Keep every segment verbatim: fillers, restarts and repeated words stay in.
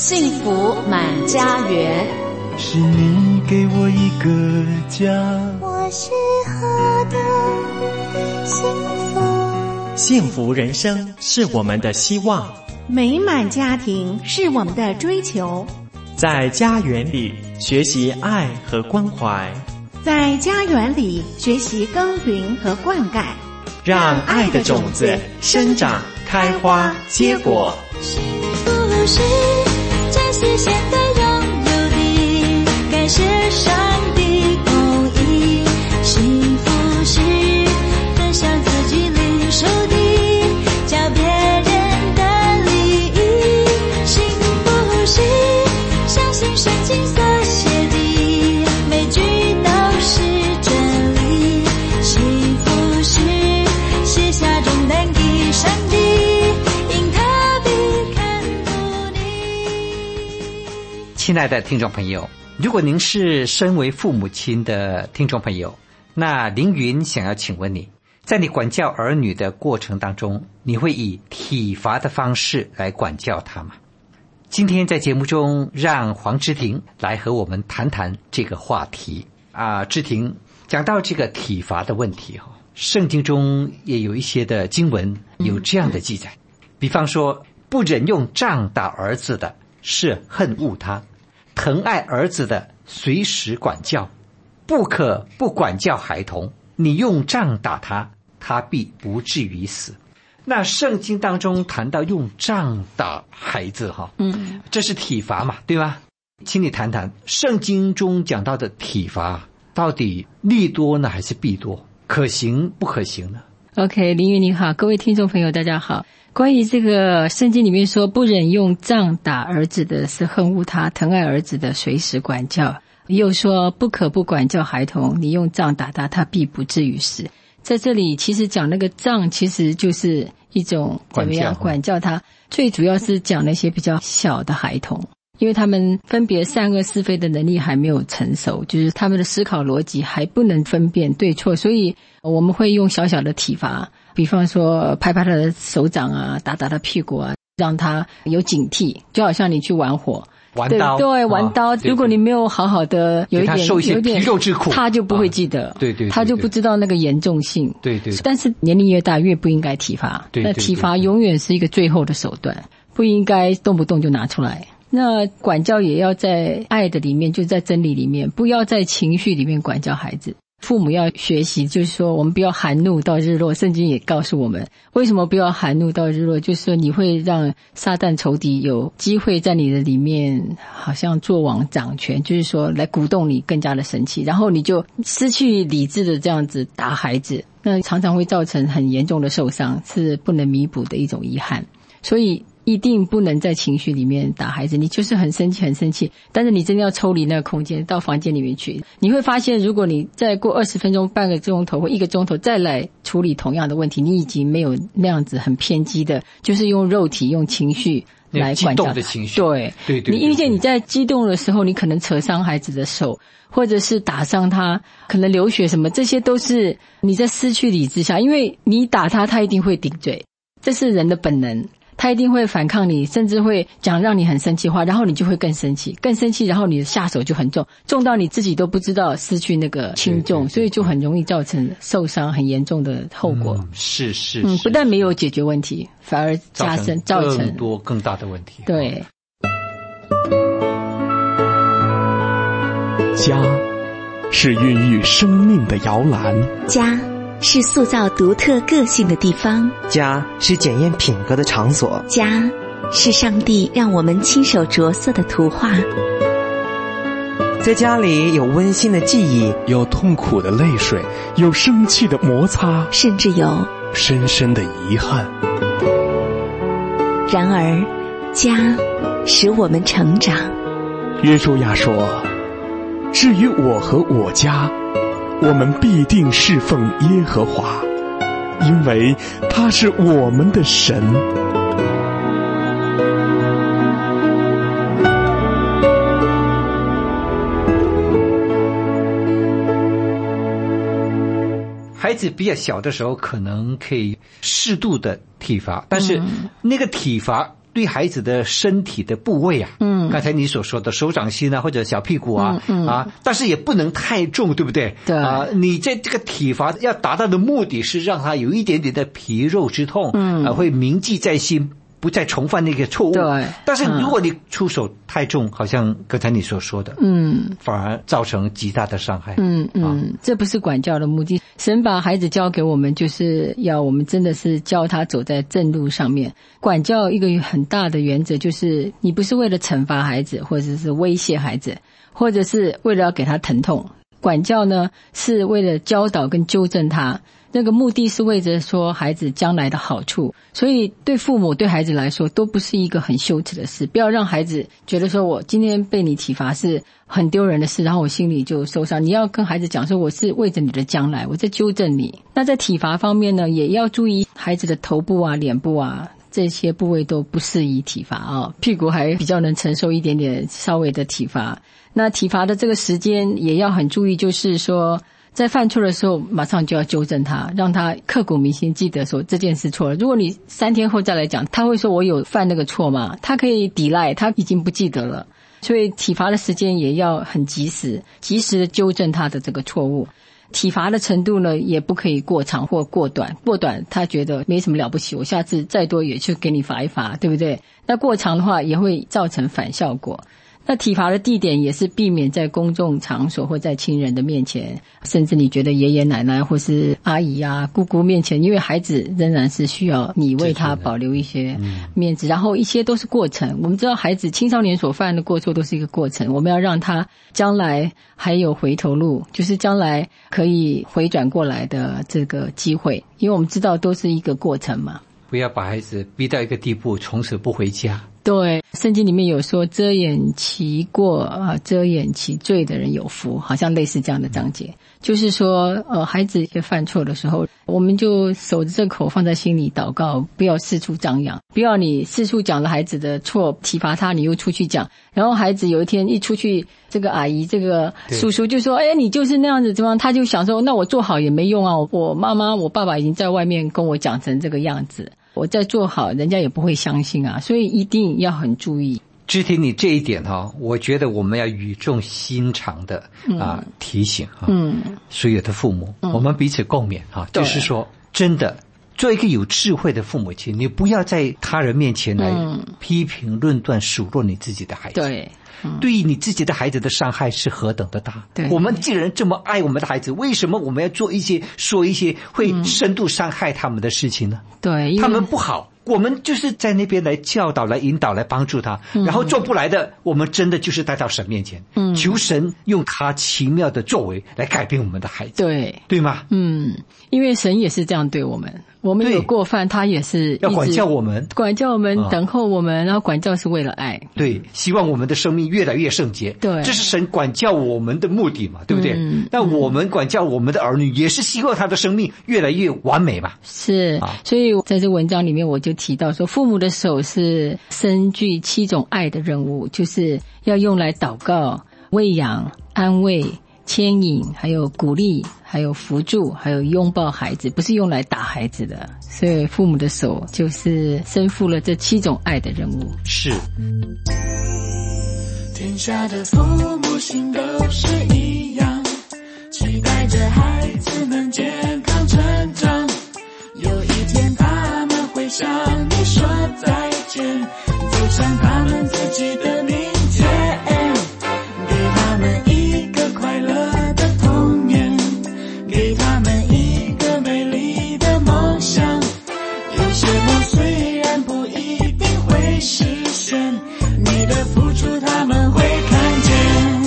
幸福满家园。 是你给我一个家， 我适合的幸福。 幸福人生是我们的希望， 美满家庭是我们的追求。 在家园里学习爱和关怀， 在家园里学习耕耘和灌溉， 让爱的种子生长、开花、结果。 幸福是珍惜现在拥有的，感谢上帝供应。幸福是分享自己领受的，叫别人的利益。幸福是相信圣经所写的，每句都是真理。幸福是卸下重担给上帝，因他必看顾你。 亲爱的听众朋友，如果您是身为父母亲的听众朋友，那凌云想要请问你，在你管教儿女的过程当中，你会以体罚的方式来管教他吗？今天在节目中，让黄芝婷来和我们谈谈这个话题啊。芝婷，讲到这个体罚的问题哈，圣经中也有一些的经文有这样的记载，比方说，不忍用杖打儿子的是恨恶他，疼爱儿子的随时管教，不可不管教孩童，你用杖打他，他必不至于死。那圣经当中谈到用杖打孩子哈，嗯，这是体罚嘛，对吧？请你谈谈圣经中讲到的体罚到底利多呢还是弊多，可行不可行呢？ OK， 林云你好，各位听众朋友大家好。关于这个圣经里面说不忍用杖打儿子的是恨恶他，疼爱儿子的随时管教，又说不可不管教孩童，你用杖打他，他必不至于死。在这里其实讲那个杖其实就是一种怎么样管教他，最主要是讲那些比较小的孩童，因为他们分别善恶是非的能力还没有成熟，就是他们的思考逻辑还不能分辨对错，所以我们会用小小的体罚，比方说拍拍他的手掌啊，打打他屁股啊，让他有警惕，就好像你去玩火玩刀， 对对，玩刀、哦、如果你没有好好的有一点受一些皮肉之苦， 他就不会记得、啊、 对, 对, 对, 对他就不知道那个严重性， 对 对, 对。 但是年龄越大越不应该体罚， 对对对对， 那体罚永远是一个最后的手段，不应该动不动就拿出来。那管教也要在爱的里面，就在真理里面，不要在情绪里面管教孩子。父母要学习，就是说我们不要含怒到日落，圣经也告诉我们为什么不要含怒到日落，就是说你会让撒旦仇敌有机会在你的里面好像作王掌权，就是说来鼓动你更加的生气，然后你就失去理智的这样子打孩子，那常常会造成很严重的受伤，是不能弥补的一种遗憾。所以一定不能在情绪里面打孩子，你就是很生气很生气，但是你真的要抽离那个空间，到房间里面去。你会发现如果你再过二十分钟半个钟头或一个钟头再来处理同样的问题，你已经没有那样子很偏激的，就是用肉体用情绪来管教他， 激动的情绪， 对对 对, 对, 对， 你因为你在激动的时候你可能扯伤孩子的手，或者是打伤他，可能流血什么，这些都是你在失去理智下，因为你打他他一定会顶嘴，这是人的本能，他一定会反抗你，甚至会讲让你很生气话，然后你就会更生气更生气，然后你的下手就很重，重到你自己都不知道失去那个轻重，对对对，所以就很容易造成受伤很严重的后果、 嗯、是是嗯，不但没有解决问题，反而加深造成更多更大的问题。 对， 家是孕育生命的摇篮， 家是塑造独特个性的地方， 家是检验品格的场所， 家是上帝让我们亲手着色的图画。 在家里有温馨的记忆， 有痛苦的泪水，有生气的摩擦， 甚至有深深的遗憾。 然而家使我们成长。 约书亚说，至于我和我家，我们必定侍奉耶和华，因为他是我们的神。 孩子比较小的时候可能可以适度的体罚，但是那个体罚对孩子的身体的部位啊，嗯，刚才你所说的手掌心啊，或者小屁股啊，嗯嗯、啊，但是也不能太重，对不对？ 对啊， 你在这个体罚要达到的目的是让他有一点点的皮肉之痛，嗯，啊，会铭记在心。不再重犯那个错误。 对， 但是如果你出手太重，嗯、好像刚才你所说的，嗯，反而造成极大的伤害。 嗯嗯、啊，这不是管教的目的。神把孩子交给我们，就是要我们真的是教他走在正路上面。管教一个很大的原则就是，你不是为了惩罚孩子，或者是威胁孩子，或者是为了要给他疼痛。管教呢，是为了教导跟纠正他。那个目的是为着说孩子将来的好处，所以对父母对孩子来说都不是一个很羞耻的事。不要让孩子觉得说我今天被你体罚是很丢人的事，然后我心里就受伤。你要跟孩子讲说我是为着你的将来，我在纠正你。那在体罚方面呢，也要注意孩子的头部啊、脸部啊，这些部位都不适宜体罚啊，屁股还比较能承受一点点稍微的体罚。那体罚的这个时间也要很注意，就是说在犯错的时候马上就要纠正他，让他刻骨铭心记得说这件事错了。如果你三天后再来讲，他会说我有犯那个错吗？他可以抵赖，他已经不记得了。所以体罚的时间也要很及时，及时的纠正他的这个错误。体罚的程度呢，也不可以过长或过短。过短他觉得没什么了不起，我下次再多也去给你罚一罚，对不对？那过长的话也会造成反效果。那体罚的地点也是避免在公众场所或在亲人的面前，甚至你觉得爷爷奶奶或是阿姨啊、姑姑面前，因为孩子仍然是需要你为他保留一些面子，然后一些都是过程。我们知道孩子青少年所犯的过错都是一个过程，我们要让他将来还有回头路，就是将来可以回转过来的这个机会，因为我们知道都是一个过程嘛。 不要把孩子逼到一个地步，从此不回家。 对，圣经里面有说遮掩其过啊，遮掩其罪的人有福，好像类似这样的章节。就是说呃，孩子犯错的时候，我们就守着这口放在心里祷告，不要四处张扬，不要你四处讲了孩子的错，体罚他，你又出去讲，然后孩子有一天一出去，这个阿姨这个叔叔就说哎，你就是那样子怎么样，他就想说那我做好也没用啊，我妈妈我爸爸已经在外面跟我讲成这个样子，我再做好人家也不会相信啊，所以一定要很注意。 肢体你这一点哈、哦，我觉得我们要语重心长的啊、呃、提醒哈、嗯，所有的父母、嗯，我们彼此共勉哈，就是说真的做一个有智慧的父母亲，你不要在他人面前来批评论断数落你自己的孩子。对。对于你自己的孩子的伤害是何等的大。对，我们既然这么爱我们的孩子，为什么我们要做一些说一些会深度伤害他们的事情呢？对，他们不好，我们就是在那边来教导来引导来帮助他、嗯、然后做不来的我们真的就是带到神面前、嗯、求神用他奇妙的作为来改变我们的孩子。对，对吗？嗯，因为神也是这样对我们，我们有过犯他也是要管教我们，管教我们、嗯、等候我们，然后管教是为了爱。对，希望我们的生命越来越圣洁。对，这是神管教我们的目的嘛，对不对？嗯，那我们管教我们的儿女也是希望他的生命越来越完美嘛。是、啊、所以在这文章里面我就提到说，父母的手是身具七种爱的任务，就是要用来祷告、喂养、安慰、牵引，还有鼓励，还有扶助，还有拥抱孩子，不是用来打孩子的。所以父母的手就是身负了这七种爱的任务。是。 天下的父母心都是一样，期待着孩子能健康成长，有一天他们会向你说再见，走向他们自己的明天，给他们一个快乐的童年，给他们一个美丽的梦想。有些梦虽然不一定会实现，你的付出他们会看见。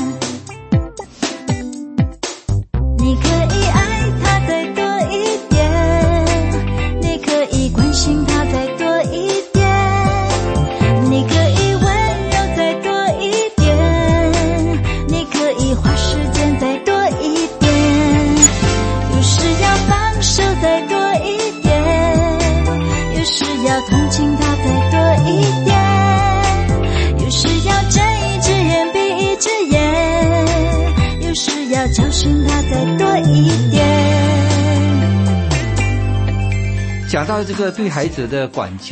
你可以爱他再多一点，你可以关心他再多一点，你可以温柔再多一点，你可以花时间再多一点，有时要放手再多一点，有时要同情他再多一点，有时要睁一只眼闭一只眼，有时要教训他再多一点。 讲到这个对孩子的管教，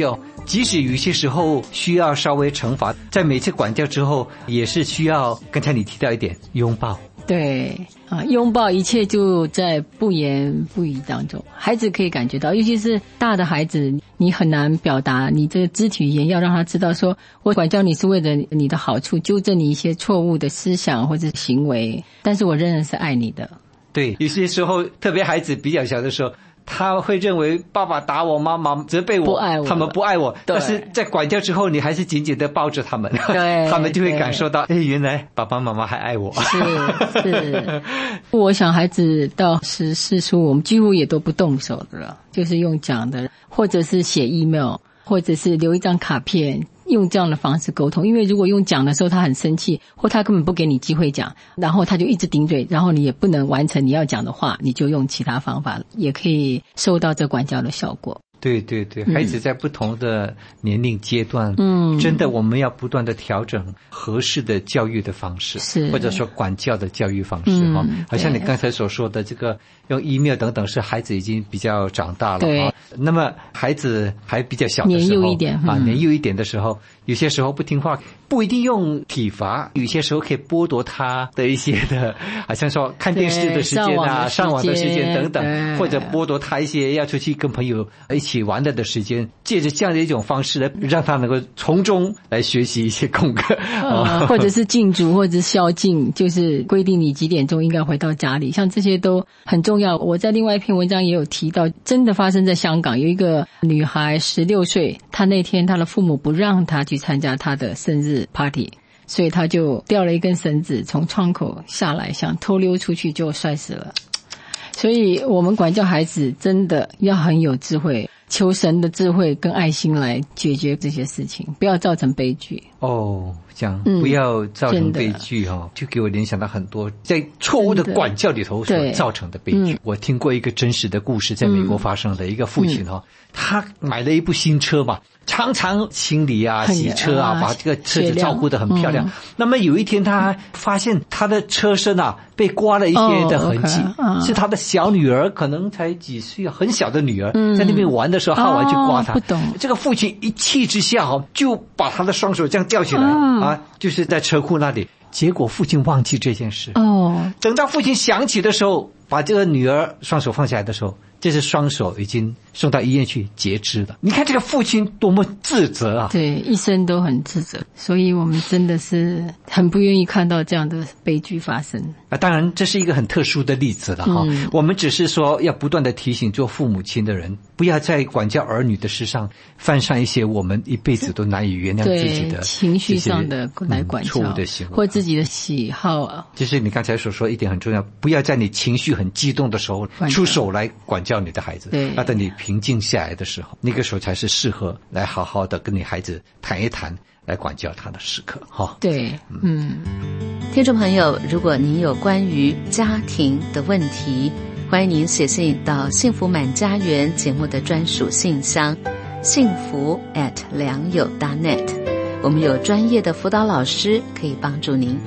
即使有些时候需要稍微惩罚，在每次管教之后，也是需要刚才你提到一点拥抱。 对啊，拥抱一切就在不言不语当中，孩子可以感觉到，尤其是大的孩子，你很难表达你这个肢体语言，要让他知道说我管教你是为了你的好处，纠正你一些错误的思想或者行为，但是我仍然是爱你的。 对，有些时候特别孩子比较小的时候，他会认为爸爸打我，妈妈责备我， 不爱我， 他们不爱我。但是在管教之后，你还是紧紧的抱着他们，对，他们就会感受到，哎，原来爸爸妈妈还爱我。 是是，我想孩子到十四岁，我们几乎也都不动手的了，就是用讲的，或者是写 email， 或者是留一张卡片。用这样的方式沟通，因为如果用讲的时候他很生气，或他根本不给你机会讲，然后他就一直顶嘴，然后你也不能完成你要讲的话，你就用其他方法，也可以收到这管教的效果。 对对对，孩子在不同的年龄阶段，嗯，真的我们要不断的调整合适的教育的方式，是或者说管教的教育方式哈、嗯。好像你刚才所说的这个用 email 等等，是孩子已经比较长大了哈。那么孩子还比较小的时候，年幼一点、嗯、啊，年幼一点的时候，有些时候不听话，不一定用体罚，有些时候可以剥夺他的一些的，好像说看电视的时间啊，上网的时间等等，或者剥夺他一些要出去跟朋友一起玩的的时间，借着这样的一种方式来让他能够从中来学习一些功课， 呃、或者是禁足或者是宵禁，就是规定你几点钟应该回到家里，像这些都很重要。我在另外一篇文章也有提到，真的发生在香港，有一个女孩十六岁，她那天她的父母不让她去参加她的生日 party， 所以她就掉了一根绳子从窗口下来，想偷溜出去就摔死了。所以我们管教孩子真的要很有智慧，求神的智慧跟爱心来解决这些事情，不要造成悲剧。 哦，这样、嗯、不要造成悲剧哈、哦，就给我联想到很多在错误的管教里头所造成的悲剧。我听过一个真实的故事，在美国发生的一个父亲哈、哦嗯，他买了一部新车嘛，常常清理啊、洗车啊，把这个车子照顾得很漂亮。嗯、那么有一天，他发现他的车身啊被刮了一些的痕迹，哦 okay, 是他的小女儿，可能才几岁，很小的女儿，嗯、在那边玩的时候，好玩去刮他。哦、不懂。这个父亲一气之下哈，就把他的双手这样吊起来、哦、啊，就是在车库那里。结果父亲忘记这件事。哦。等到父亲想起的时候，把这个女儿双手放下来的时候，这是双手已经送到医院去截肢了。你看这个父亲多么自责啊！ 对，一生都很自责，所以我们真的是很不愿意看到这样的悲剧发生啊。当然，这是一个很特殊的例子了哈、嗯。我们只是说要不断的提醒做父母亲的人，不要在管教儿女的事上犯上一些我们一辈子都难以原谅自己的情绪上的来管教、嗯、错误的行为，或自己的喜好啊。 就是你刚才所说一点很重要，不要在你情绪很激动的时候出手来管教你的孩子。对，要等你平静下来的时候，那个时候才是适合来好好的跟你孩子谈一谈，来管教他的时刻哈。 对，嗯。 听众朋友，如果您有关于家庭的问题，欢迎您写信到幸福满家园节目的专属信箱，幸福 at 良友 .net， 我们有专业的辅导老师可以帮助您。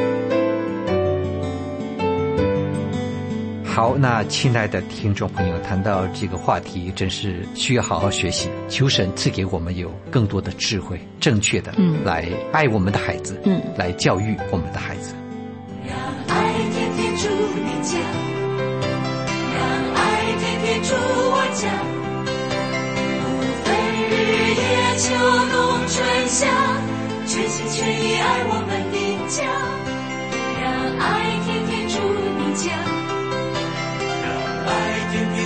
好，那亲爱的听众朋友，谈到这个话题，真是需要好好学习，求神赐给我们有更多的智慧，正确的来爱我们的孩子，嗯，来教育我们的孩子。 让爱天天住你家，让爱天天住我家，不分日夜秋冬春夏，全心全意爱我们的家。让爱天天住你家，让爱天天